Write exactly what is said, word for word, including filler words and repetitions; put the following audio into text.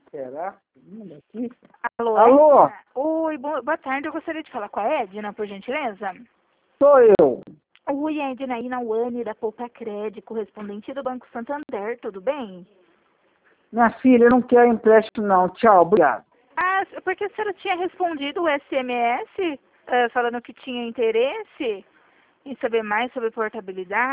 Será? Hum, aqui. Alô? Alô? Oi, boa, boa tarde. Eu gostaria de falar com a Edna, por gentileza. Sou eu. Oi, Edna, aí na Wani da Poupa Cred, correspondente do Banco Santander, tudo bem? Minha filha, eu não quero empréstimo não. Tchau, obrigado. Ah, porque a senhora tinha respondido o S M S, eh, falando que tinha interesse em saber mais sobre portabilidade.